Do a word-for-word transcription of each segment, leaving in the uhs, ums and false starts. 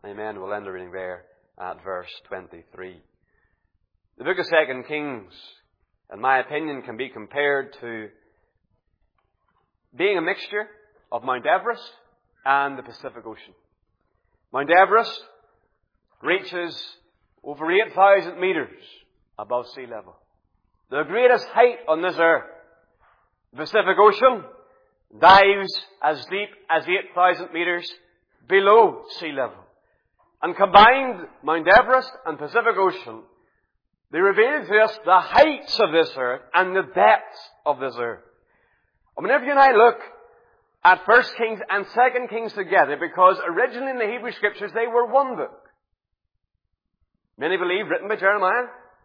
Amen. We'll end the reading there at verse twenty-three. The book of Second Kings, in my opinion, can be compared to being a mixture of Mount Everest and the Pacific Ocean. Mount Everest reaches over eight thousand meters above sea level. The greatest height on this earth. The Pacific Ocean dives as deep as eight thousand meters below sea level. And combined, Mount Everest and Pacific Ocean, they reveal to us the heights of this earth and the depths of this earth. And whenever you and I look at First Kings and Second Kings together, because originally in the Hebrew Scriptures they were one book. Many believe written by Jeremiah.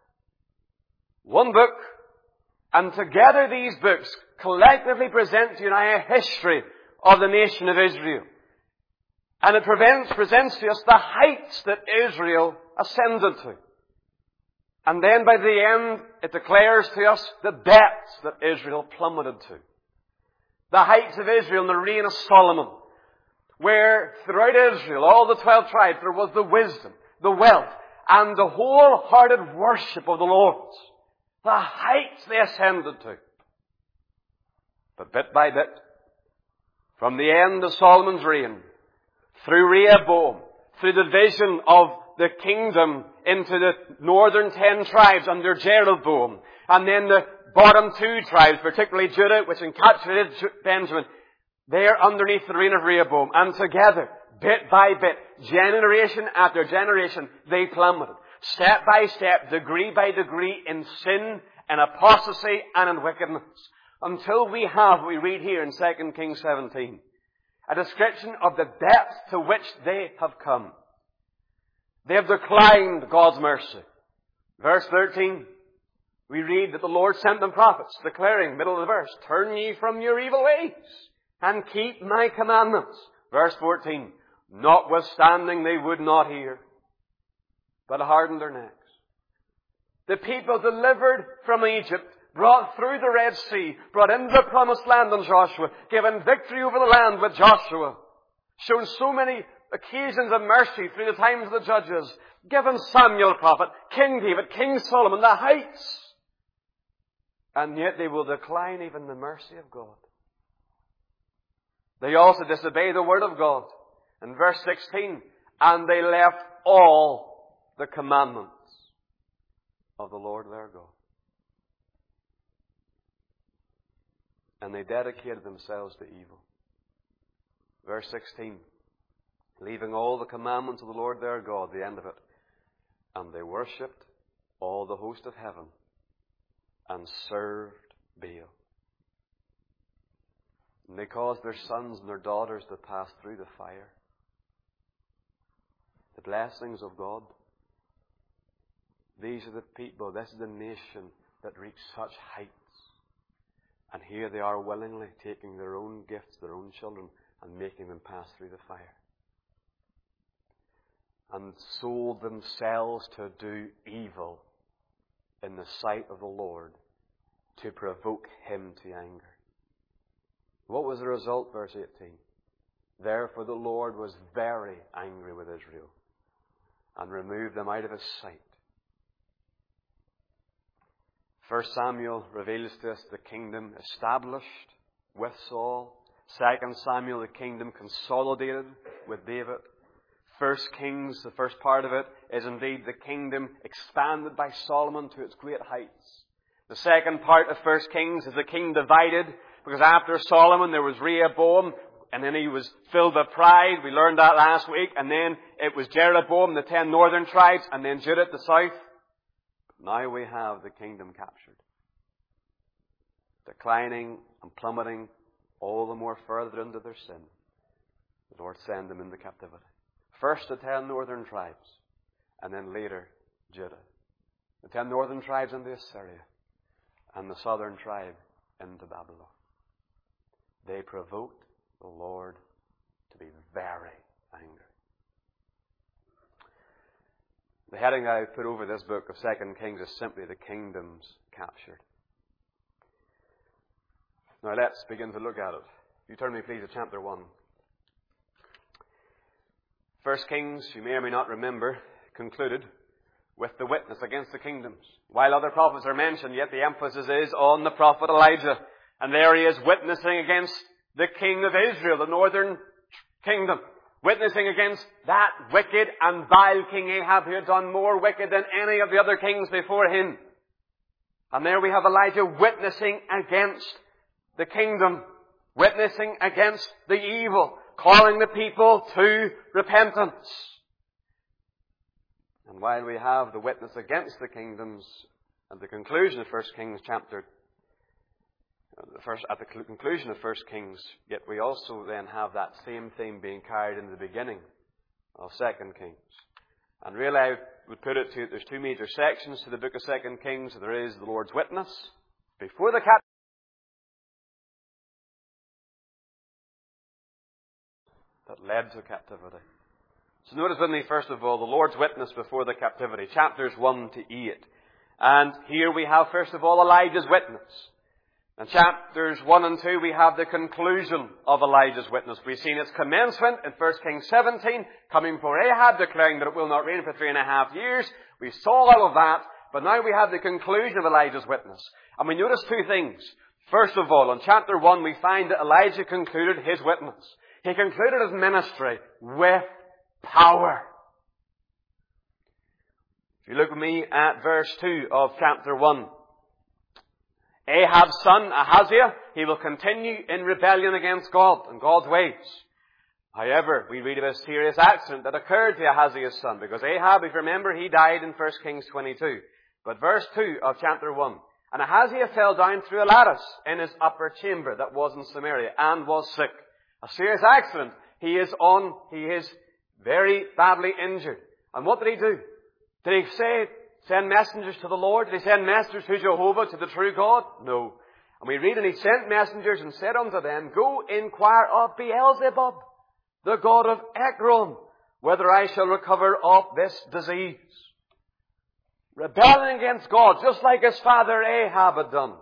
One book. And together these books collectively present to you and I a history of the nation of Israel. And it prevents, presents to us the heights that Israel ascended to. And then by the end, it declares to us the depths that Israel plummeted to. The heights of Israel in the reign of Solomon, where throughout Israel, all the twelve tribes, there was the wisdom, the wealth, and the wholehearted worship of the Lord. The heights they ascended to. But bit by bit, from the end of Solomon's reign, through Rehoboam, through the division of the kingdom into the northern ten tribes under Jeroboam, and then the bottom two tribes, particularly Judah, which encapsulated Benjamin, they're underneath the reign of Rehoboam. And together, bit by bit, generation after generation, they plummeted. Step by step, degree by degree, in sin, in apostasy, and in wickedness. Until we have, we read here in Second Kings seventeen, a description of the depth to which they have come. They have declined God's mercy. Verse thirteen, we read that the Lord sent them prophets, declaring, middle of the verse, turn ye from your evil ways, and keep my commandments. Verse fourteen, notwithstanding they would not hear, but hardened their necks. The people delivered from Egypt, brought through the Red Sea, brought into the promised land on Joshua, given victory over the land with Joshua, shown so many occasions of mercy through the times of the judges, given Samuel the prophet, King David, King Solomon, the heights. And yet they will decline even the mercy of God. They also disobey the word of God. In verse sixteen, and they left all the commandments of the Lord their God. And they dedicated themselves to evil. Verse sixteen, leaving all the commandments of the Lord their God, the end of it. And they worshipped all the host of heaven and served Baal. And they caused their sons and their daughters to pass through the fire. The blessings of God. These are the people, this is the nation that reached such heights. And here they are willingly taking their own gifts, their own children, and making them pass through the fire. And sold themselves to do evil in the sight of the Lord to provoke Him to anger. What was the result? Verse eighteen. Therefore the Lord was very angry with Israel and removed them out of His sight. First Samuel reveals to us the kingdom established with Saul. Second Samuel, the kingdom consolidated with David. First Kings, the first part of it, is indeed the kingdom expanded by Solomon to its great heights. The second part of First Kings is the kingdom divided, because after Solomon there was Rehoboam, and then he was filled with pride. We learned that last week. And then it was Jeroboam, the ten northern tribes, and then Judah at the south. Now we have the kingdom captured. Declining and plummeting all the more further into their sin. The Lord sent them into captivity. First the ten northern tribes, and then later Judah. The ten northern tribes into Assyria, and the southern tribe into Babylon. They provoked the Lord to be very angry. The heading I put over this book of Second Kings is simply the kingdoms captured. Now let's begin to look at it. You turn me please to chapter one. First Kings, you may or may not remember, concluded with the witness against the kingdoms. While other prophets are mentioned, yet the emphasis is on the prophet Elijah. And there he is witnessing against the king of Israel, the northern kingdom. Witnessing against that wicked and vile King Ahab, who had done more wicked than any of the other kings before him. And there we have Elijah witnessing against the kingdom. Witnessing against the evil. Calling the people to repentance. And while we have the witness against the kingdoms at the conclusion of First Kings chapter, the first, at the conclusion of First Kings, yet we also then have that same theme being carried in the beginning of Second Kings. And really I would put it to, there's two major sections to the book of Second Kings. There is the Lord's witness before the captivity. That led to captivity. So notice with me, first of all, the Lord's witness before the captivity, chapters one to eight. And here we have, first of all, Elijah's witness. In chapters one and two, we have the conclusion of Elijah's witness. We've seen its commencement in First Kings seventeen, coming before Ahab, declaring that it will not rain for three and a half years. We saw all of that, but now we have the conclusion of Elijah's witness. And we notice two things. First of all, in chapter one, we find that Elijah concluded his witness. He concluded his ministry with power. If you look with me at verse two of chapter one. Ahab's son, Ahaziah, he will continue in rebellion against God and God's ways. However, we read of a serious accident that occurred to Ahaziah's son, because Ahab, if you remember, he died in First Kings twenty-two. But verse two of chapter one. And Ahaziah fell down through a lattice in his upper chamber that was in Samaria and was sick. A serious accident. He is on, he is very badly injured. And what did he do? Did he say, send messengers to the Lord? Did he send messengers to Jehovah, to the true God? No. And we read, and he sent messengers and said unto them, go inquire of Beelzebub, the god of Ekron, whether I shall recover of this disease. Rebelling against God, just like his father Ahab had done.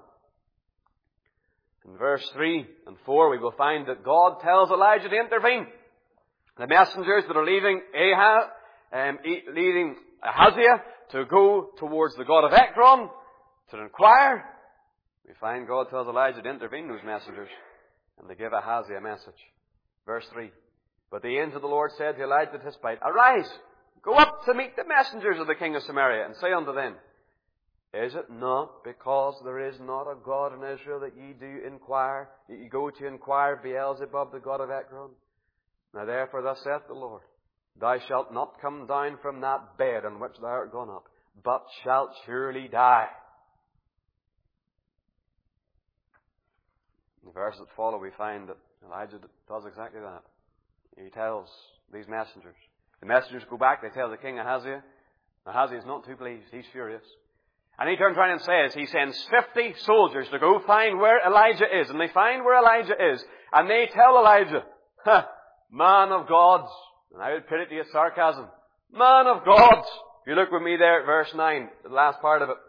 In verse three and four, we will find that God tells Elijah to intervene. The messengers that are leaving Ahab, um, leading Ahaziah to go towards the god of Ekron to inquire. We find God tells Elijah to intervene, those messengers, and they give Ahaziah a message. Verse three. But the angel of the Lord said to Elijah the Tishbite, arise, go up to meet the messengers of the king of Samaria, and say unto them, is it not because there is not a God in Israel that ye do inquire, that ye go to inquire Beelzebub, the god of Ekron? Now therefore thus saith the Lord, thou shalt not come down from that bed on which thou art gone up, but shalt surely die. In the verses that follow, we find that Elijah does exactly that. He tells these messengers. The messengers go back, they tell the king Ahaziah. Ahaziah is not too pleased, he's furious. And he turns around and says, he sends fifty soldiers to go find where Elijah is. And they find where Elijah is. And they tell Elijah, ha, man of God. And I would put it to you as sarcasm. Man of God. If you look with me there at verse nine, the last part of it.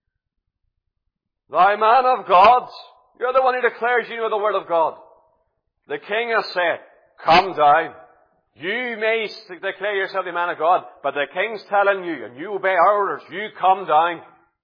Thou man of God. You're the one who declares you know the word of God. The king has said, come down. You may declare yourself the man of God, but the king's telling you, and you obey our orders, you come down.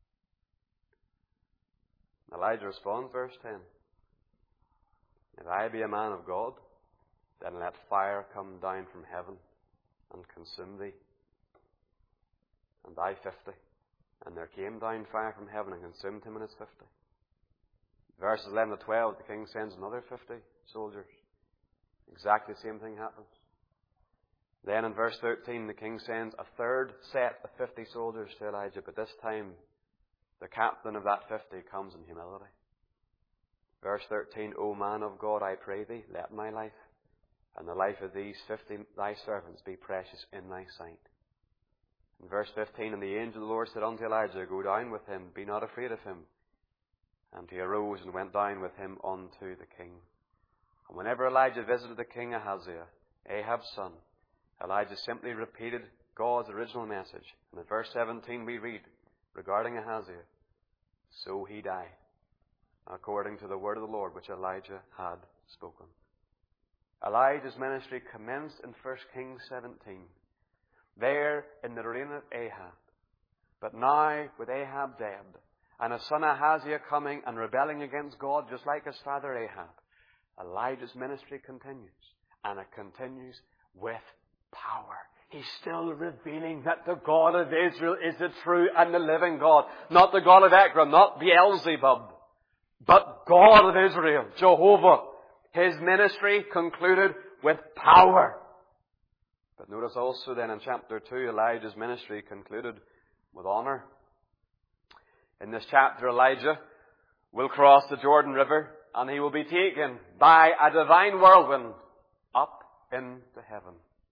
Elijah responds, verse ten. If I be a man of God, then let fire come down from heaven and consume thee. And I fifty. And there came down fire from heaven and consumed him and his fifty. Verses eleven to twelve, the king sends another fifty soldiers. Exactly the same thing happens. Then in verse thirteen, the king sends a third set of fifty soldiers to Elijah, but this time the captain of that fifty comes in humility. Verse thirteen, O man of God, I pray thee, let my life and the life of these fifty thy servants be precious in thy sight. In verse fifteen, and the angel of the Lord said unto Elijah, go down with him, be not afraid of him. And he arose and went down with him unto the king. And whenever Elijah visited the king Ahaziah, Ahab's son, Elijah simply repeated God's original message. And in verse seventeen we read, regarding Ahaziah, so he died, according to the word of the Lord which Elijah had spoken. Elijah's ministry commenced in First Kings seventeen, there in the reign of Ahab. But now, with Ahab dead, and his son Ahaziah coming and rebelling against God, just like his father Ahab, Elijah's ministry continues. And it continues with power. He's still revealing that the God of Israel is the true and the living God. Not the God of Ekron, not Beelzebub, but God of Israel, Jehovah. His ministry concluded with power. But notice also then in chapter two, Elijah's ministry concluded with honor. In this chapter, Elijah will cross the Jordan River and he will be taken by a divine whirlwind up into heaven.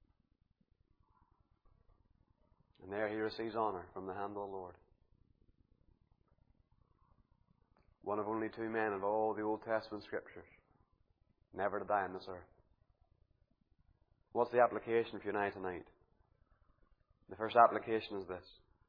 And there he receives honor from the hand of the Lord. One of only two men of all the Old Testament Scriptures never to die on this earth. What's the application for you and I tonight? The first application is this.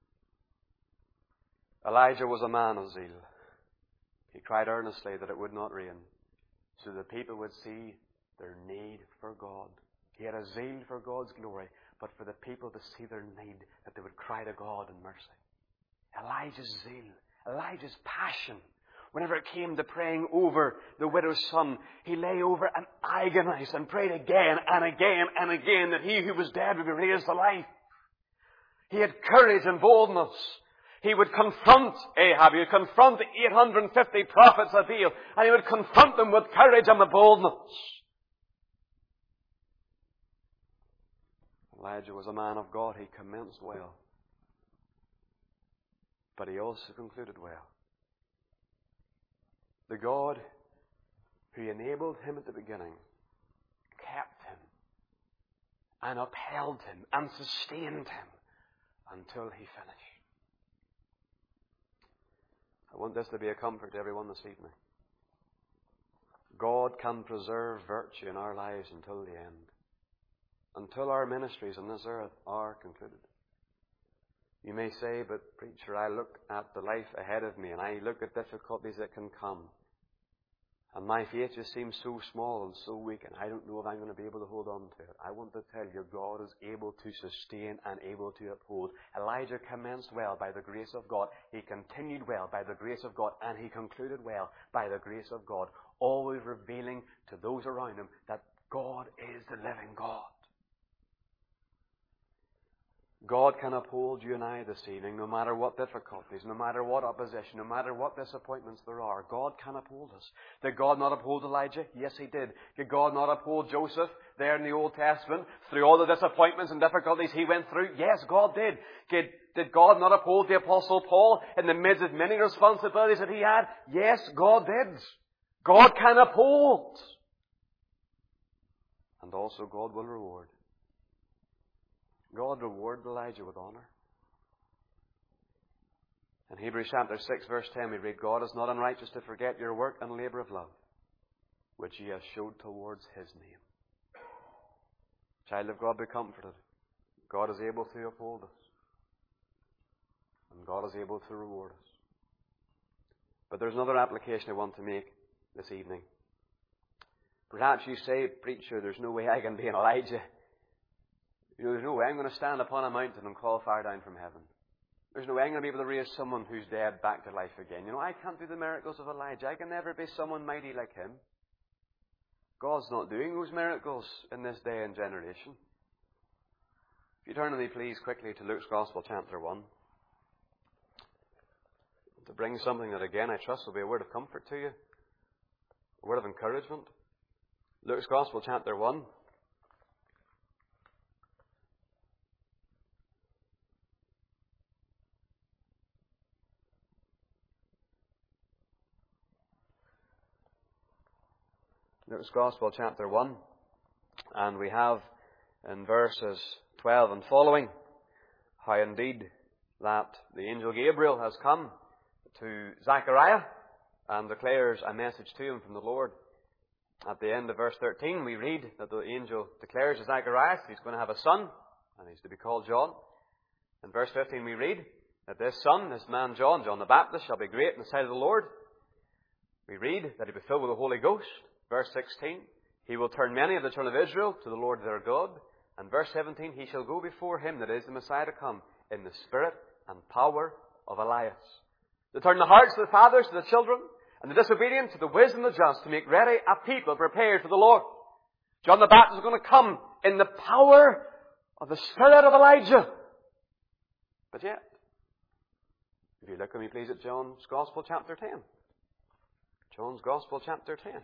Elijah was a man of zeal. He cried earnestly that it would not rain, so the people would see their need for God. He had a zeal for God's glory, but for the people to see their need, that they would cry to God in mercy. Elijah's zeal, Elijah's passion. Whenever it came to praying over the widow's son, he lay over and agonized and prayed again and again and again that he who was dead would be raised to life. He had courage and boldness. He would confront Ahab. He would confront the eight hundred fifty prophets of Baal, and he would confront them with courage and with boldness. Elijah was a man of God. He commenced well. But he also concluded well. The God who enabled him at the beginning kept him and upheld him and sustained him until he finished. I want this to be a comfort to everyone this evening. God can preserve virtue in our lives until the end. Until our ministries on this earth are concluded. You may say, but preacher, I look at the life ahead of me and I look at difficulties that can come. And my faith just seems so small and so weak, and I don't know if I'm going to be able to hold on to it. I want to tell you, God is able to sustain and able to uphold. Elijah commenced well by the grace of God. He continued well by the grace of God. And he concluded well by the grace of God. Always revealing to those around him that God is the living God. God can uphold you and I this evening, no matter what difficulties, no matter what opposition, no matter what disappointments there are. God can uphold us. Did God not uphold Elijah? Yes, He did. Did God not uphold Joseph there in the Old Testament through all the disappointments and difficulties he went through? Yes, God did. Did, did God not uphold the Apostle Paul in the midst of many responsibilities that he had? Yes, God did. God can uphold. And also God will reward. God rewarded Elijah with honor. In Hebrews chapter six, verse ten, we read, God is not unrighteous to forget your work and labour of love, which ye have showed towards His name. Child of God, be comforted. God is able to uphold us. And God is able to reward us. But there's another application I want to make this evening. Perhaps you say, preacher, there's no way I can be an Elijah. You know, there's no way I'm going to stand upon a mountain and call fire down from heaven. There's no way I'm going to be able to raise someone who's dead back to life again. You know, I can't do the miracles of Elijah. I can never be someone mighty like him. God's not doing those miracles in this day and generation. If you turn with me, please, quickly to Luke's Gospel, chapter one. To bring something that, again, I trust will be a word of comfort to you. A word of encouragement. Luke's Gospel, chapter one. Luke's Gospel, chapter one, and we have in verses twelve and following how indeed that the angel Gabriel has come to Zechariah and declares a message to him from the Lord. At the end of verse thirteen, we read that the angel declares to Zechariah he's going to have a son, and he's to be called John. In verse fifteen, we read that this son, this man John, John the Baptist, shall be great in the sight of the Lord. We read that he'll be filled with the Holy Ghost. Verse sixteen, He will turn many of the children of Israel to the Lord their God. And verse seventeen, he shall go before him that is the Messiah to come in the spirit and power of Elias, to turn the hearts of the fathers to the children, and the disobedient to the wisdom of the just, to make ready a people prepared for the Lord. John the Baptist is going to come in the power of the spirit of Elijah. But yet, if you look with me please at John's Gospel chapter ten. John's Gospel chapter ten.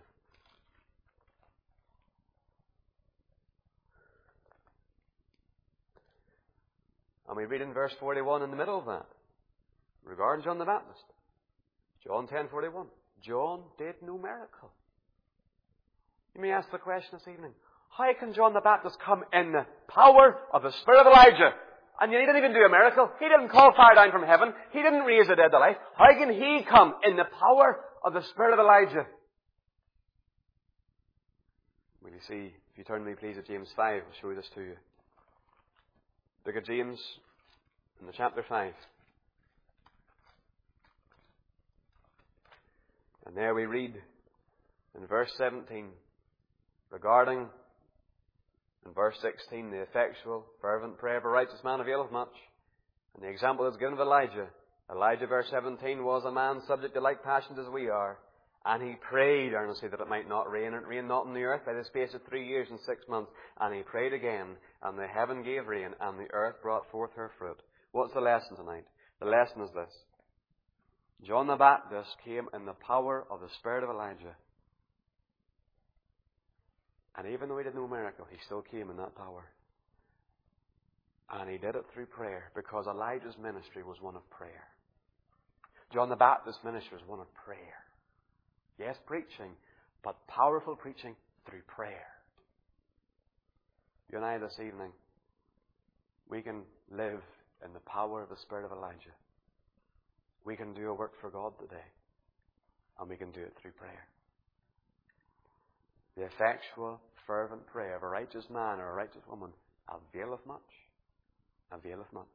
And we read in verse forty-one in the middle of that, regarding John the Baptist. John ten forty-one. John did no miracle. You may ask the question this evening, how can John the Baptist come in the power of the Spirit of Elijah? And he didn't even do a miracle. He didn't call fire down from heaven. He didn't raise the dead to life. How can he come in the power of the Spirit of Elijah? Will you see, if you turn with me please at James five, I'll show this to you. Look at James in the chapter five. And there we read in verse seventeen regarding, in verse sixteen, the effectual, fervent prayer of a righteous man availeth much. And the example is given of Elijah. Elijah, verse seventeen, was a man subject to like passions as we are. And he prayed earnestly that it might not rain, and it rained not on the earth by the space of three years and six months. And he prayed again, and the heaven gave rain, and the earth brought forth her fruit. What's the lesson tonight? The lesson is this. John the Baptist came in the power of the Spirit of Elijah. And even though he did no miracle, he still came in that power. And he did it through prayer, because Elijah's ministry was one of prayer. John the Baptist's ministry was one of prayer. Yes, preaching, but powerful preaching through prayer. You and I this evening, we can live in the power of the Spirit of Elijah. We can do a work for God today, and we can do it through prayer. The effectual, fervent prayer of a righteous man or a righteous woman availeth much. Availeth much.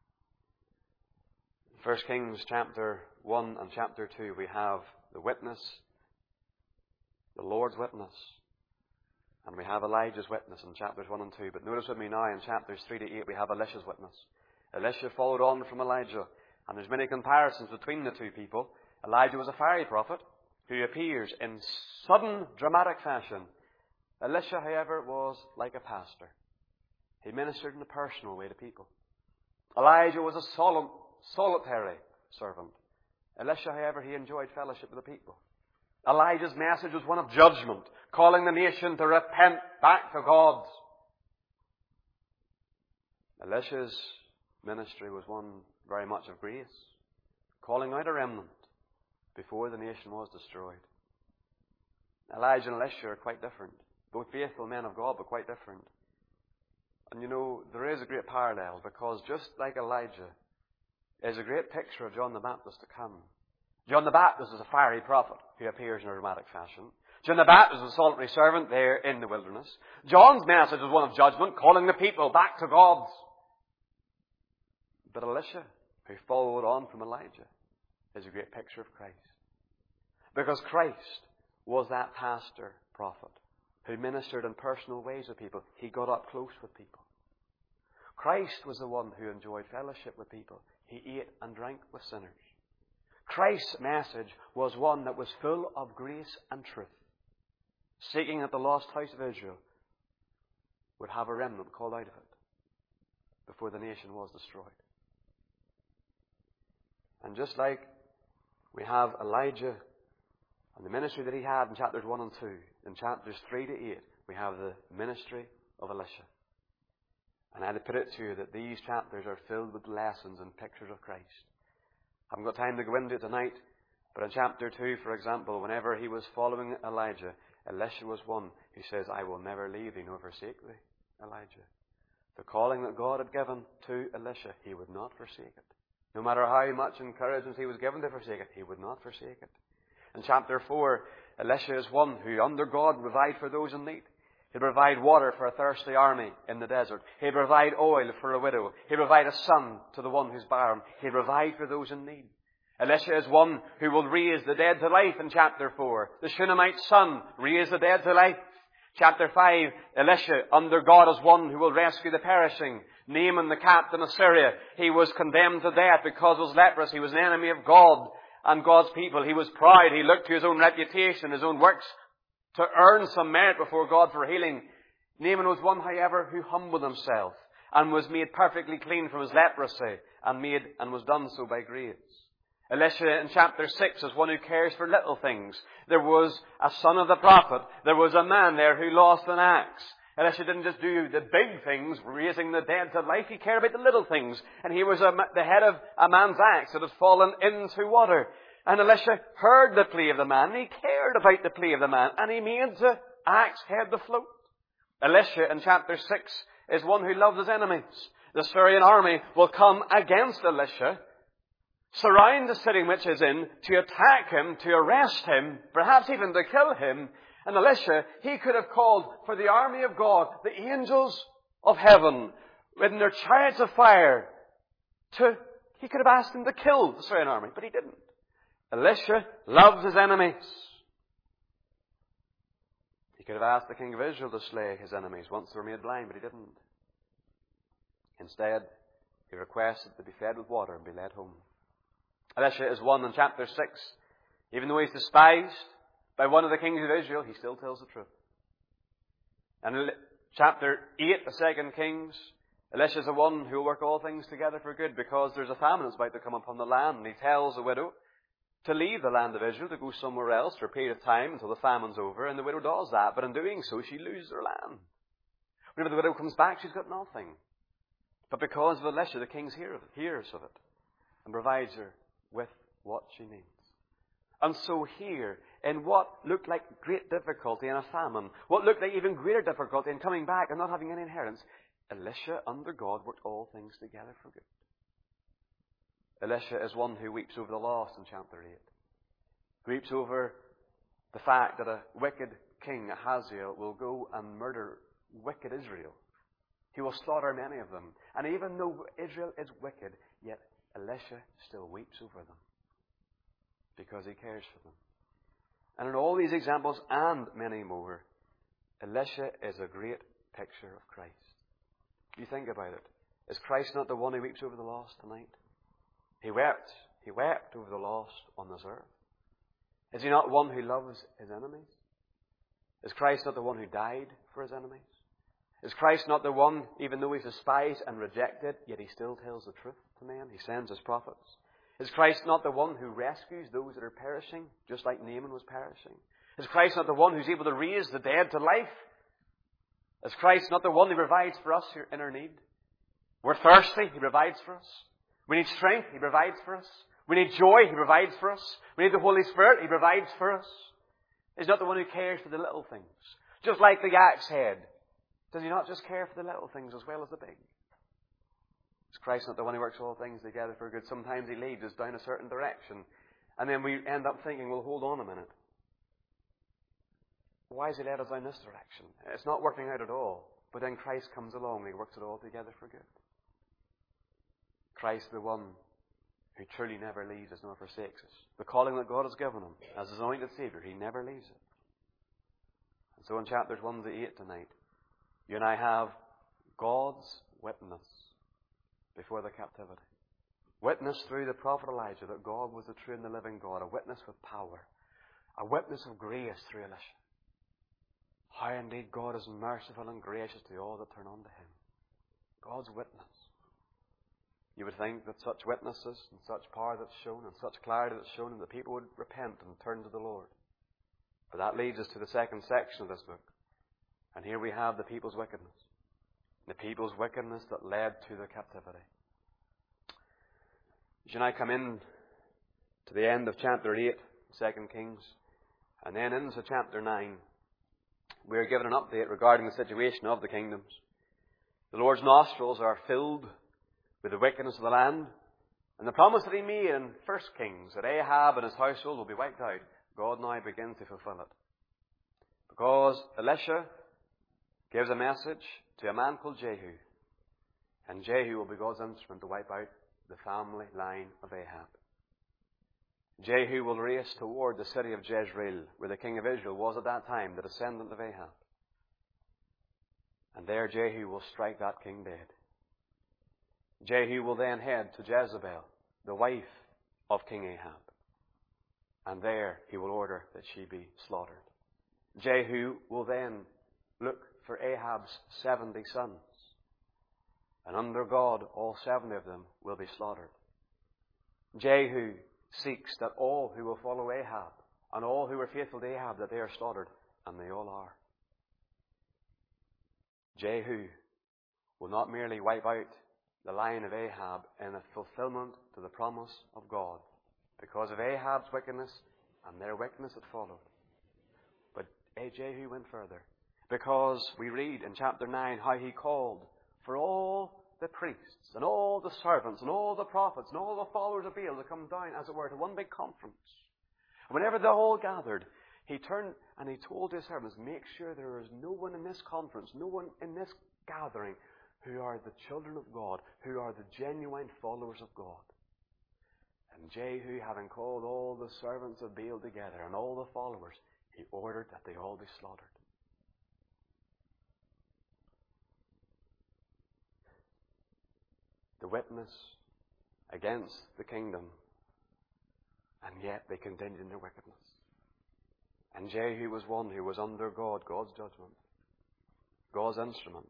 In First Kings chapter one and chapter two, we have the witness, the Lord's witness, and we have Elijah's witness in chapters one and two. But notice with me now in chapters three to eight, we have Elisha's witness. Elisha followed on from Elijah, and there's many comparisons between the two people. Elijah was a fiery prophet who appears in sudden, dramatic fashion. Elisha, however, was like a pastor. He ministered in a personal way to people. Elijah was a solemn, solitary servant. Elisha, however, he enjoyed fellowship with the people. Elijah's message was one of judgment, calling the nation to repent back to God. Elisha's ministry was one very much of grace, calling out a remnant before the nation was destroyed. Elijah and Elisha are quite different. Both faithful men of God, but quite different. And you know, there is a great parallel, because just like Elijah is a great picture of John the Baptist to come. John the Baptist is a fiery prophet who appears in a dramatic fashion. John the Baptist is a solitary servant there in the wilderness. John's message is one of judgment, calling the people back to God. But Elisha, who followed on from Elijah, is a great picture of Christ. Because Christ was that pastor prophet who ministered in personal ways with people. He got up close with people. Christ was the one who enjoyed fellowship with people. He ate and drank with sinners. Christ's message was one that was full of grace and truth, seeking that the lost house of Israel would have a remnant called out of it before the nation was destroyed. And just like we have Elijah and the ministry that he had in chapters one and two, in chapters three to eight, we have the ministry of Elisha. And I'd put it to you that these chapters are filled with lessons and pictures of Christ. I haven't got time to go into it tonight, but in chapter two, for example, whenever he was following Elijah, Elisha was one who says, I will never leave thee nor forsake thee, Elijah. The calling that God had given to Elisha, he would not forsake it. No matter how much encouragement he was given to forsake it, he would not forsake it. In chapter four, Elisha is one who under God would provide for those in need. He'd provide water for a thirsty army in the desert. He'd provide oil for a widow. He'd provide a son to the one who's barren. He'd provide for those in need. Elisha is one who will raise the dead to life in chapter four. The Shunammite son raised the dead to life. Chapter five, Elisha, under God as one who will rescue the perishing. Naaman, the captain of Syria, he was condemned to death because of his leprosy. He was an enemy of God and God's people. He was proud. He looked to his own reputation, his own works, to earn some merit before God for healing. Naaman was one, however, who humbled himself and was made perfectly clean from his leprosy and made and was done so by grace. Elisha in chapter six is one who cares for little things. There was a son of the prophet. There was a man there who lost an axe. Elisha didn't just do the big things, raising the dead to life. He cared about the little things. And he was a, the head of a man's axe that had fallen into water. And Elisha heard the plea of the man, and he cared about the plea of the man, and he made the axe head to float. Elisha in chapter six is one who loves his enemies. The Syrian army will come against Elisha, surround the city in which he is in, to attack him, to arrest him, perhaps even to kill him. And Elisha, he could have called for the army of God, the angels of heaven, in their chariots of fire, to, he could have asked them to kill the Syrian army, but he didn't. Elisha loves his enemies. He could have asked the king of Israel to slay his enemies once they were made blind, but he didn't. Instead, he requested to be fed with water and be led home. Elisha is one in chapter six. Even though he's despised by one of the kings of Israel, he still tells the truth. And in chapter eight of Second Kings, Elisha is the one who will work all things together for good, because there's a famine that's about to come upon the land. And he tells the widow to leave the land of Israel, to go somewhere else for a period of time until the famine's over. And the widow does that, but in doing so, she loses her land. Whenever the widow comes back, she's got nothing. But because of Elisha, the king hears of it, hears of it and provides her with what she needs. And so here, in what looked like great difficulty in a famine, what looked like even greater difficulty in coming back and not having any inheritance, Elisha, under God, worked all things together for good. Elisha is one who weeps over the lost in chapter eight. Weeps over the fact that a wicked king, Ahaziel, will go and murder wicked Israel. He will slaughter many of them. And even though Israel is wicked, yet Elisha still weeps over them, because he cares for them. And in all these examples and many more, Elisha is a great picture of Christ. You think about it. Is Christ not the one who weeps over the lost tonight? He wept. He wept over the lost on this earth. Is he not one who loves his enemies? Is Christ not the one who died for his enemies? Is Christ not the one, even though he's despised and rejected, yet he still tells the truth to men? He sends his prophets. Is Christ not the one who rescues those that are perishing, just like Naaman was perishing? Is Christ not the one who's able to raise the dead to life? Is Christ not the one who provides for us in our need? We're thirsty, he provides for us. We need strength, he provides for us. We need joy, he provides for us. We need the Holy Spirit, he provides for us. He's not the one who cares for the little things. Just like the axe head. Does he not just care for the little things as well as the big? Is Christ not the one who works all things together for good? Sometimes he leads us down a certain direction. And then we end up thinking, well, hold on a minute. Why has he led us down this direction? It's not working out at all. But then Christ comes along and he works it all together for good. Christ, the one who truly never leaves us nor forsakes us. The calling that God has given him as his anointed Savior, he never leaves it. And so in chapters one to eight tonight, you and I have God's witness before the captivity. Witness through the prophet Elijah that God was the true and the living God. A witness with power. A witness of grace through Elisha. How indeed God is merciful and gracious to all that turn unto him. God's witness. You would think that such witnesses and such power that's shown and such clarity that's shown, and the people would repent and turn to the Lord. But that leads us to the second section of this book. And here we have the people's wickedness. The people's wickedness that led to the captivity. As you and I come in to the end of chapter eight, Second Kings, and then into chapter nine, we are given an update regarding the situation of the kingdoms. The Lord's nostrils are filled with the wickedness of the land. And the promise that he made in First Kings, that Ahab and his household will be wiped out, God now begins to fulfill it. Because Elisha gives a message to a man called Jehu. And Jehu will be God's instrument to wipe out the family line of Ahab. Jehu will race toward the city of Jezreel, where the king of Israel was at that time, the descendant of Ahab. And there Jehu will strike that king dead. Jehu will then head to Jezebel, the wife of King Ahab. And there he will order that she be slaughtered. Jehu will then look for Ahab's seventy sons. And under God, all seventy of them will be slaughtered. Jehu seeks that all who will follow Ahab and all who are faithful to Ahab, that they are slaughtered. And they all are. Jehu will not merely wipe out the line of Ahab in a fulfillment to the promise of God because of Ahab's wickedness and their wickedness that followed. But Jehu went further, because we read in chapter nine how he called for all the priests and all the servants and all the prophets and all the followers of Baal to come down, as it were, to one big conference. And whenever they all gathered, he turned and he told his servants, make sure there is no one in this conference, no one in this gathering who are the children of God, who are the genuine followers of God. And Jehu, having called all the servants of Baal together and all the followers, he ordered that they all be slaughtered. The witness against the kingdom, and yet they continued in their wickedness. And Jehu was one who was under God, God's judgment, God's instrument.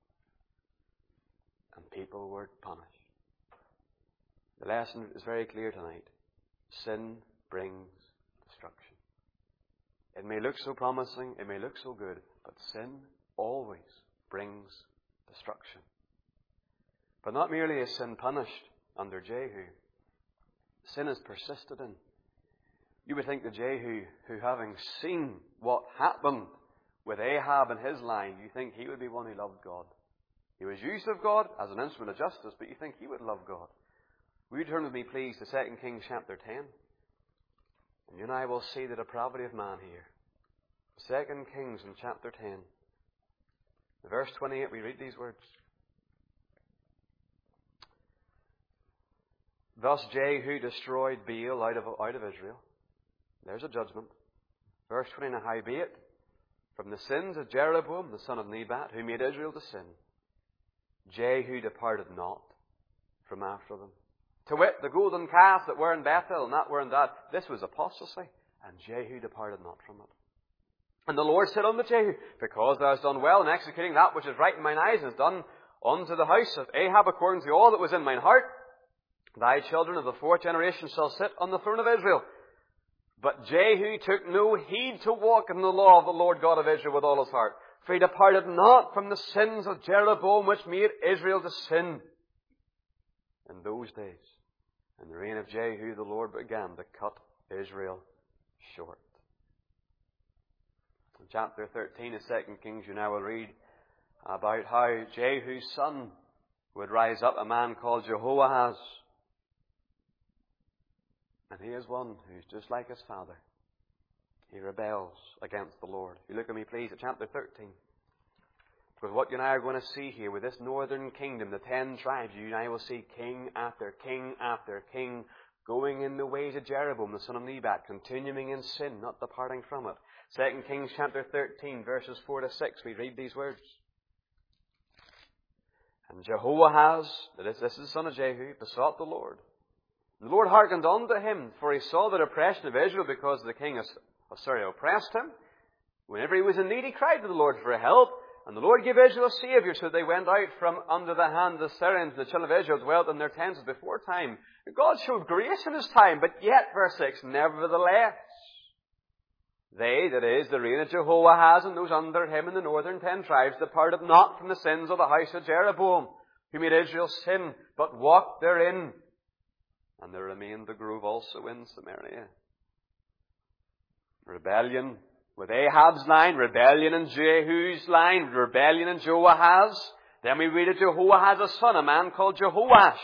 And people were punished. The lesson is very clear tonight. Sin brings destruction. It may look so promising, it may look so good, but sin always brings destruction. But not merely is sin punished under Jehu, sin is persisted in. You would think that Jehu, who having seen what happened with Ahab and his line, you think he would be one who loved God. He was used of God as an instrument of justice, but you think he would love God. Will you turn with me, please, to Second Kings chapter ten? And you and I will see the depravity of man here. Second Kings in chapter ten. Verse twenty-eight, we read these words. Thus Jehu destroyed Baal out of, out of Israel. There's a judgment. Verse twenty-nine, howbeit, from the sins of Jeroboam, the son of Nebat, who made Israel to sin, Jehu departed not from after them. To wit, the golden calf that were in Bethel, and that were in that, this was apostasy, and Jehu departed not from it. And the Lord said unto Jehu, because thou hast done well in executing that which is right in mine eyes, and hast done unto the house of Ahab according to all that was in mine heart, thy children of the fourth generation shall sit on the throne of Israel. But Jehu took no heed to walk in the law of the Lord God of Israel with all his heart. For he departed not from the sins of Jeroboam, which made Israel to sin. In those days, in the reign of Jehu, the Lord began to cut Israel short. In chapter thirteen of Second Kings, you now will read about how Jehu's son would rise up, a man called Jehoahaz. And he is one who's just like his father. He rebels against the Lord. You look at me, please, at chapter thirteen. Because what you and I are going to see here with this northern kingdom, the ten tribes, you and I will see king after king after king going in the ways of Jeroboam, the son of Nebat, continuing in sin, not departing from it. Second Kings chapter thirteen, verses four to six, we read these words. And Jehoahaz, that is, this is the son of Jehu, besought the Lord. The Lord hearkened unto him, for he saw the oppression of Israel, because the king of Syria oppressed him. Whenever he was in need, he cried to the Lord for help. And the Lord gave Israel a Saviour, so they went out from under the hand of the Syrians. The children of Israel dwelt in their tents as before time. God showed grace in his time, but yet, verse six, nevertheless, they, that is, the reign of Jehoahaz and those under him in the northern ten tribes, departed not from the sins of the house of Jeroboam, who made Israel sin, but walked therein. And there remained the grove also in Samaria. Rebellion with Ahab's line, rebellion in Jehu's line, rebellion in Joahaz. Then we read of Jehoahaz's son, a man called Jehoash.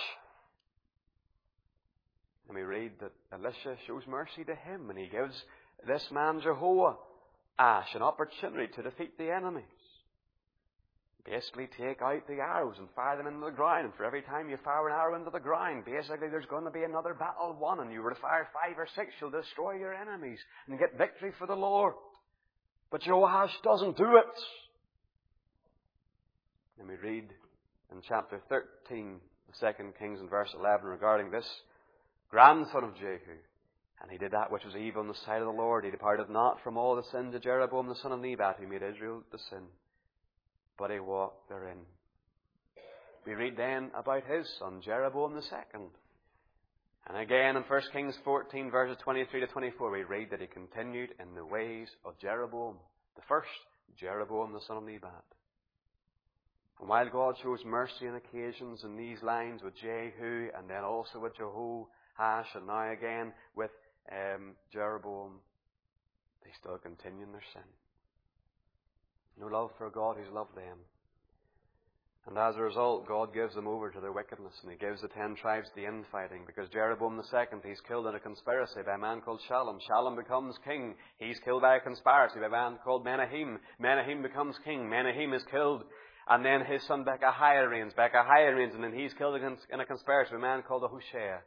And we read that Elisha shows mercy to him, and he gives this man Jehoash an opportunity to defeat the enemies. Basically, take out the arrows and fire them into the ground. And for every time you fire an arrow into the ground, basically there's going to be another battle won. And you were to fire five or six, you'll destroy your enemies and get victory for the Lord. But Joash doesn't do it. And we read in chapter thirteen of Second Kings in verse eleven regarding this grandson of Jehu. And he did that which was evil in the sight of the Lord. He departed not from all the sins of Jeroboam the son of Nebat, who made Israel to sin, but he walked therein. We read then about his son, Jeroboam the second. And again in First Kings fourteen, verses twenty-three to twenty-four, we read that he continued in the ways of Jeroboam, the first, Jeroboam the son of Nebat. And while God shows mercy on occasions in these lines with Jehu, and then also with Jehoash, and now again with um, Jeroboam, they still continue in their sin. No love for God who's loved them. And as a result, God gives them over to their wickedness, and He gives the ten tribes the infighting, because Jeroboam the second, he's killed in a conspiracy by a man called Shallum. Shallum becomes king. He's killed by a conspiracy by a man called Menahem. Menahem becomes king. Menahem is killed. And then his son Bechahiah reigns. Bechahiah reigns, and then he's killed in a conspiracy by a man called Hoshea.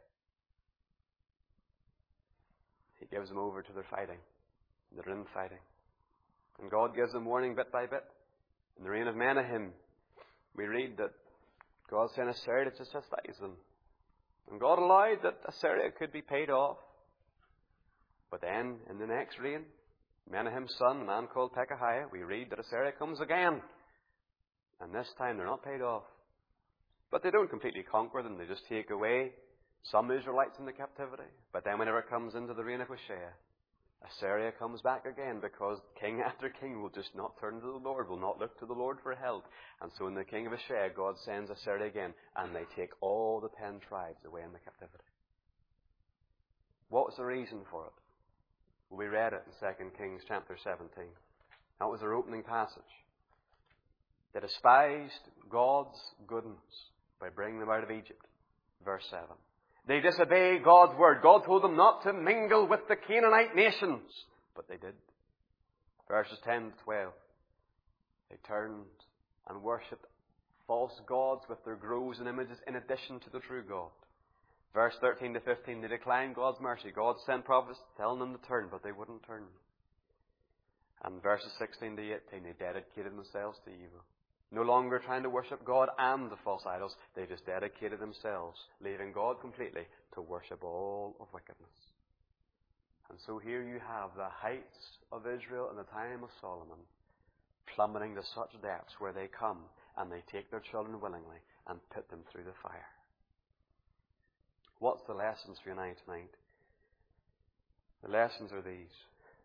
He gives them over to their fighting. Their infighting. And God gives them warning bit by bit. In the reign of Menahem, we read that God sent Assyria to chastise them. And God allowed that Assyria could be paid off. But then, in the next reign, Menahem's son, a man called Pekahiah, we read that Assyria comes again. And this time they're not paid off. But they don't completely conquer them. They just take away some Israelites into captivity. But then whenever it comes into the reign of Hoshea, Assyria comes back again, because king after king will just not turn to the Lord, will not look to the Lord for help. And so in the king of Hoshea, God sends Assyria again, and they take all the ten tribes away in the captivity. What was the reason for it? Well, we read it in Second Kings chapter seventeen. That was our opening passage. They despised God's goodness by bringing them out of Egypt. Verse seven. They disobeyed God's word. God told them not to mingle with the Canaanite nations, but they did. Verses ten to twelve. They turned and worshipped false gods with their groves and images in addition to the true God. Verse thirteen to fifteen. They declined God's mercy. God sent prophets telling them to turn, but they wouldn't turn. And verses sixteen to eighteen. They dedicated themselves to evil. No longer trying to worship God and the false idols. They just dedicated themselves, leaving God completely, to worship all of wickedness. And so here you have the heights of Israel in the time of Solomon, plummeting to such depths where they come and they take their children willingly and put them through the fire. What's the lessons for you and I tonight? The lessons are these.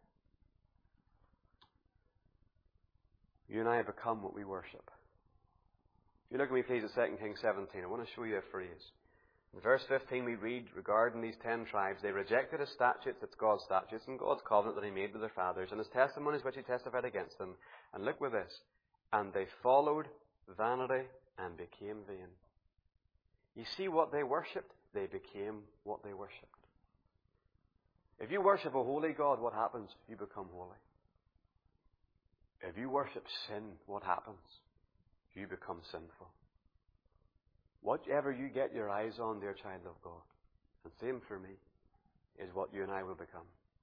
You and I have become what we worship. If you look at me, please, at Second Kings seventeen, I want to show you a phrase. In verse fifteen, we read regarding these ten tribes, they rejected His statutes, it's God's statutes, and God's covenant that He made with their fathers, and His testimonies which He testified against them. And look with this. And they followed vanity and became vain. You see what they worshipped? They became what they worshipped. If you worship a holy God, what happens? You become holy. If you worship sin, what happens? You become sinful. Whatever you get your eyes on, dear child of God, and same for me, is what you and I will become.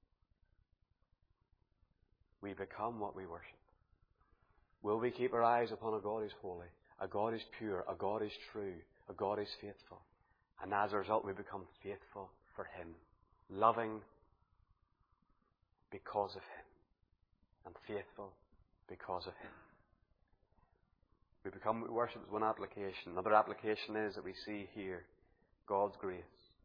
We become what we worship. Will we keep our eyes upon a God who is holy, a God who is pure, a God who is true, a God who is faithful? And as a result, we become faithful for Him, loving because of Him, and faithful because of Him. We become what we worship is one application. Another application is that we see here God's grace.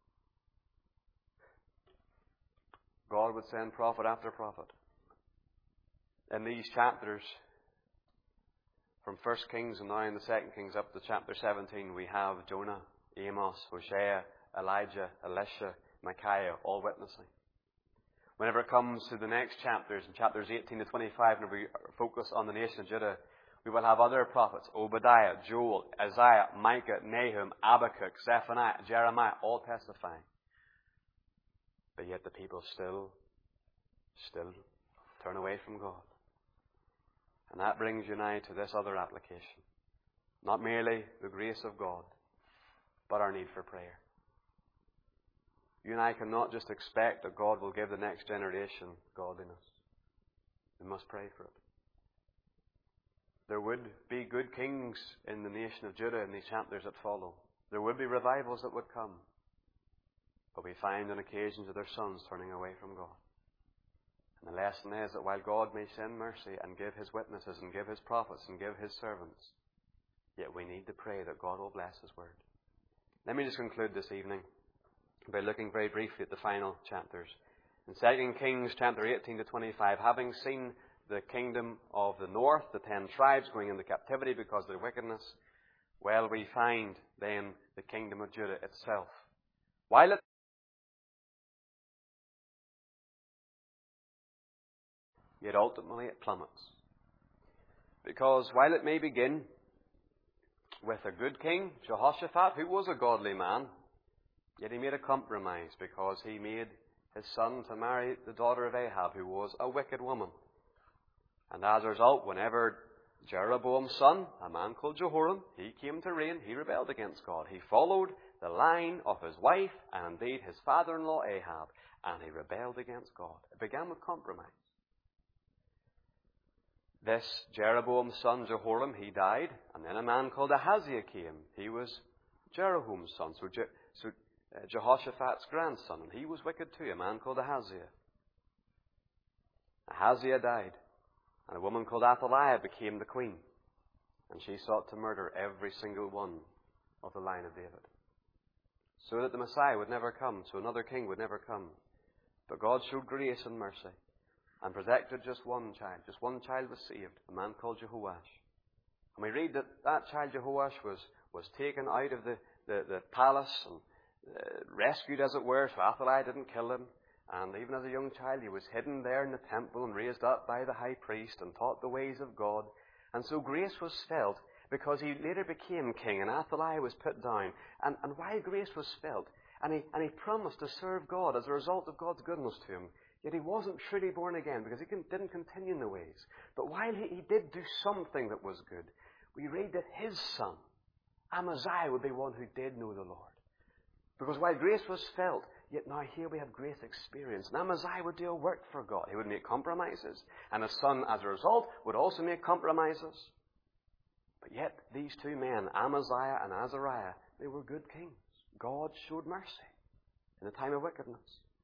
God would send prophet after prophet. In these chapters, from First Kings and now in the Second Kings up to chapter seventeen, we have Jonah, Amos, Hosea, Elijah, Elisha, Micaiah, all witnessing. Whenever it comes to the next chapters, in chapters eighteen to twenty-five, and we focus on the nation of Judah, we will have other prophets, Obadiah, Joel, Isaiah, Micah, Nahum, Habakkuk, Zephaniah, Jeremiah, all testifying. But yet the people still, still turn away from God. And that brings you now to this other application. Not merely the grace of God, but our need for prayer. You and I cannot just expect that God will give the next generation godliness. We must pray for it. there would be good kings in the nation of Judah in these chapters that follow. There would be revivals that would come. But we find on occasions of their sons turning away from God. And the lesson is that while God may send mercy and give His witnesses and give His prophets and give His servants, yet we need to pray that God will bless His word. Let me just conclude this evening by looking very briefly at the final chapters. In Second Kings chapter eighteen to twenty-five, having seen the kingdom of the north, the ten tribes going into captivity because of their wickedness, well, we find then the kingdom of Judah itself. While it yet ultimately it plummets. Because while it may begin with a good king, Jehoshaphat, who was a godly man, yet he made a compromise because he made his son to marry the daughter of Ahab, who was a wicked woman. And as a result, whenever Jeroboam's son, a man called Jehoram, he came to reign, he rebelled against God. He followed the line of his wife and indeed his father-in-law Ahab, and he rebelled against God. It began with compromise. This Jeroboam's son, Jehoram, he died, and then a man called Ahaziah came. He was Jeroboam's son, so, Je- so uh, Jehoshaphat's grandson, and he was wicked too, a man called Ahaziah. Ahaziah died, and a woman called Athaliah became the queen, and she sought to murder every single one of the line of David, so that the Messiah would never come, so another king would never come. But God showed grace and mercy, and protected just one child. Just one child was saved, a man called Jehoash. And we read that that child Jehoash was, was taken out of the, the, the palace and uh, rescued, as it were, so Athaliah didn't kill him. And even as a young child, he was hidden there in the temple and raised up by the high priest and taught the ways of God. And so grace was felt because he later became king, and Athaliah was put down. And, and while grace was felt, and he, and he promised to serve God as a result of God's goodness to him, yet he wasn't truly born again because he didn't continue in the ways. But while he, he did do something that was good, we read that his son, Amaziah, would be one who did know the Lord. Because while grace was felt, yet now here we have grace experience. And Amaziah would do a work for God. He would make compromises. And his son, as a result, would also make compromises. But yet these two men, Amaziah and Azariah, they were good kings. God showed mercy in a time of wickedness.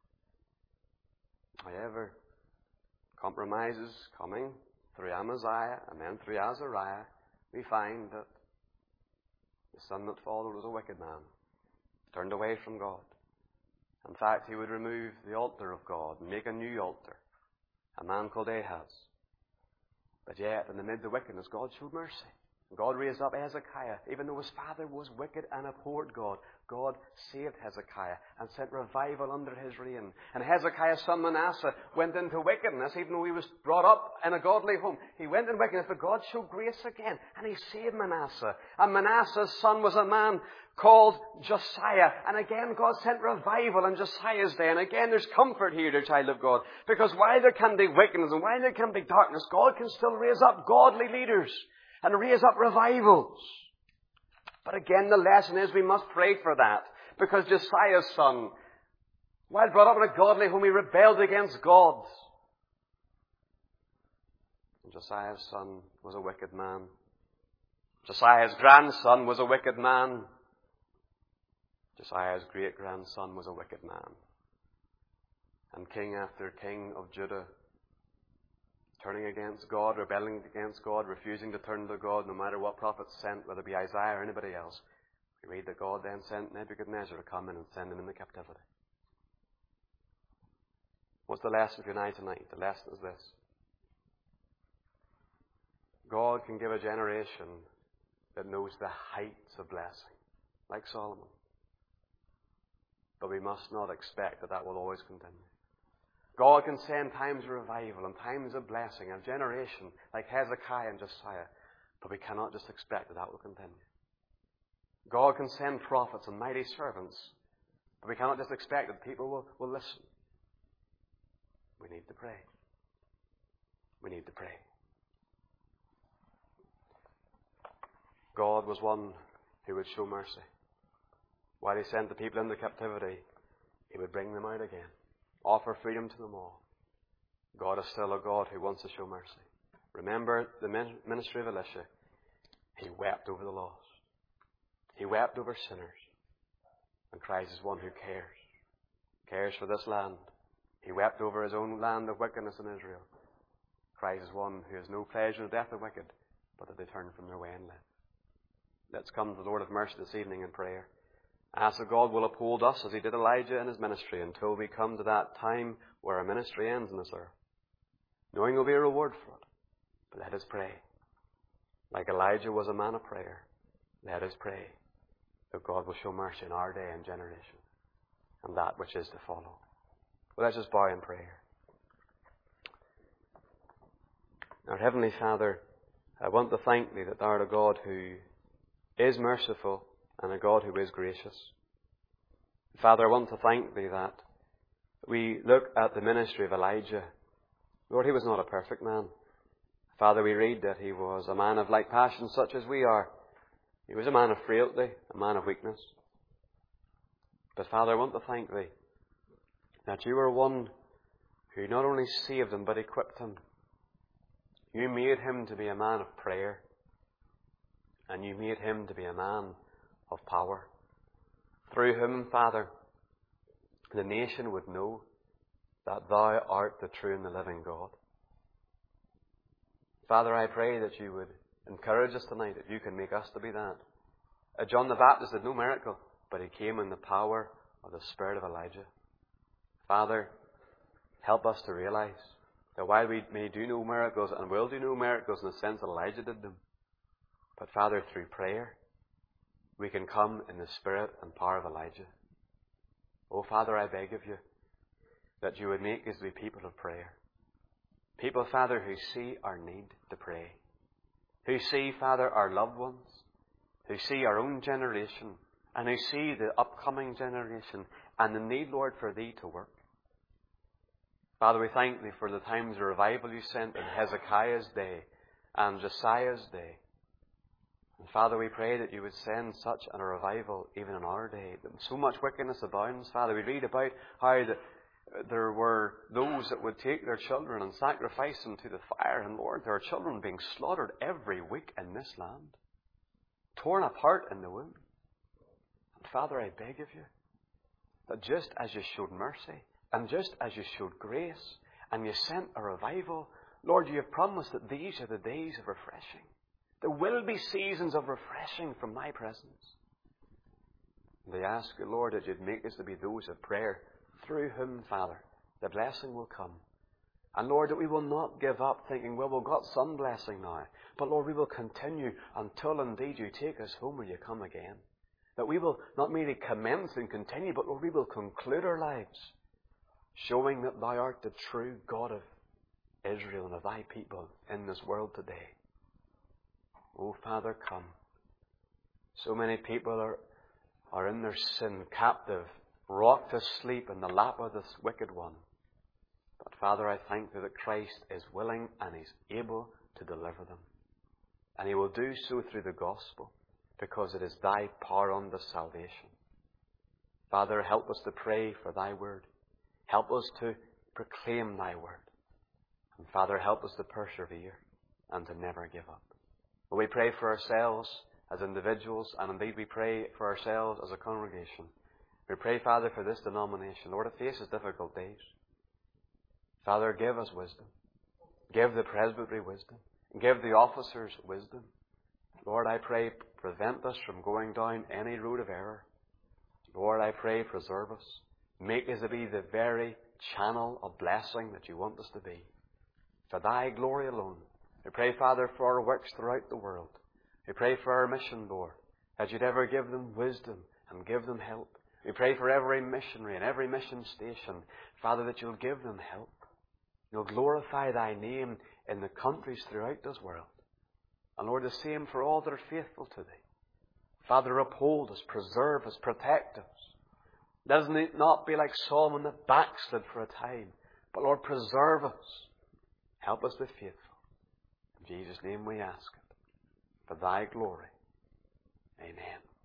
However, compromises coming through Amaziah and then through Azariah, we find that the son that followed was a wicked man, turned away from God. In fact, he would remove the altar of God and make a new altar, a man called Ahaz. But yet, in the midst of wickedness, God showed mercy. God raised up Hezekiah. Even though his father was wicked and abhorred God, God saved Hezekiah and sent revival under his reign. And Hezekiah's son Manasseh went into wickedness, even though he was brought up in a godly home. He went in wickedness, but God showed grace again, and he saved Manasseh. And Manasseh's son was a man called Josiah. And again, God sent revival in Josiah's day. And again, there's comfort here, dear child of God. Because while there can be wickedness and while there can be darkness, God can still raise up godly leaders and raise up revivals. But again, the lesson is we must pray for that. Because Josiah's son, while brought up in a godly home, he rebelled against God. And Josiah's son was a wicked man. Josiah's grandson was a wicked man. Josiah's great-grandson was a wicked man. And king after king of Judah, turning against God, rebelling against God, refusing to turn to God no matter what prophets sent, whether it be Isaiah or anybody else. We read that God then sent Nebuchadnezzar to come in and send them into captivity. What's the lesson for you and I tonight? The lesson is this. God can give a generation that knows the heights of blessing, like Solomon. But we must not expect that that will always continue. God can send times of revival and times of blessing, a generation like Hezekiah and Josiah, but we cannot just expect that that will continue. God can send prophets and mighty servants, but we cannot just expect that people will, will listen. We need to pray. We need to pray. God was one who would show mercy. While he sent the people into captivity, he would bring them out again. Offer freedom to them all. God is still a God who wants to show mercy. Remember the ministry of Elisha. He wept over the lost. He wept over sinners. And cries as one who cares. Cares for this land. He wept over his own land of wickedness in Israel. Cries as one who has no pleasure in the death of the wicked, but that they turn from their way and live. Let's come to the Lord of mercy this evening in prayer. Ask that God will uphold us as He did Elijah in his ministry until we come to that time where our ministry ends on this earth. Knowing there will be a reward for it. But let us pray. Like Elijah was a man of prayer, let us pray that God will show mercy in our day and generation and that which is to follow. Well, let's just bow in prayer. Our Heavenly Father, I want to thank Thee that Thou art a God who is merciful and a God who is gracious. Father, I want to thank Thee that we look at the ministry of Elijah. Lord, he was not a perfect man. Father, we read that he was a man of like passions such as we are. He was a man of frailty, a man of weakness. But Father, I want to thank Thee that You are one who not only saved him, but equipped him. You made him to be a man of prayer. And You made him to be a man of power. Through him, Father, the nation would know that Thou art the true and the living God. Father, I pray that You would encourage us tonight, that You can make us to be that. Uh, John the Baptist did no miracle, but he came in the power of the spirit of Elijah. Father, help us to realize that while we may do no miracles and will do no miracles in the sense that Elijah did them, but Father, through prayer, we can come in the spirit and power of Elijah. Oh Father, I beg of You that You would make us to be people of prayer. People, Father, who see our need to pray. Who see, Father, our loved ones. Who see our own generation. And who see the upcoming generation. And the need, Lord, for Thee to work. Father, we thank Thee for the times of revival You sent in Hezekiah's day and Josiah's day. And Father, we pray that You would send such a revival even in our day. That so much wickedness abounds. Father, we read about how the there were those that would take their children and sacrifice them to the fire. And Lord, there are children being slaughtered every week in this land. Torn apart in the womb. And Father, I beg of You that just as You showed mercy and just as You showed grace and You sent a revival, Lord, You have promised that these are the days of refreshing. There will be seasons of refreshing from My presence. And they ask You, Lord, that You'd make us to be those of prayer. Through whom, Father, the blessing will come. And Lord, that we will not give up thinking, well, we've got some blessing now. But Lord, we will continue until indeed You take us home or You come again. That we will not merely commence and continue, but Lord, we will conclude our lives showing that Thou art the true God of Israel and of Thy people in this world today. Oh, Father, come. So many people are, are in their sin, captive, rocked to sleep in the lap of this wicked one. But Father, I thank Thee that Christ is willing and He's able to deliver them. And He will do so through the gospel, because it is Thy power unto salvation. Father, help us to pray for Thy word. Help us to proclaim Thy word. And Father, help us to persevere and to never give up. But we pray for ourselves as individuals, and indeed we pray for ourselves as a congregation. We pray, Father, for this denomination. Lord, it faces difficult days. Father, give us wisdom. Give the presbytery wisdom. Give the officers wisdom. Lord, I pray, prevent us from going down any road of error. Lord, I pray, preserve us. Make us to be the very channel of blessing that You want us to be. For Thy glory alone. We pray, Father, for our works throughout the world. We pray for our mission, Lord, that You'd ever give them wisdom and give them help. We pray for every missionary and every mission station, Father, that You'll give them help. You'll glorify Thy name in the countries throughout this world. And Lord, the same for all that are faithful to Thee. Father, uphold us, preserve us, protect us. Doesn't it not be like Solomon that backslid for a time? But Lord, preserve us. Help us be faithful. In Jesus' name we ask it. For Thy glory. Amen.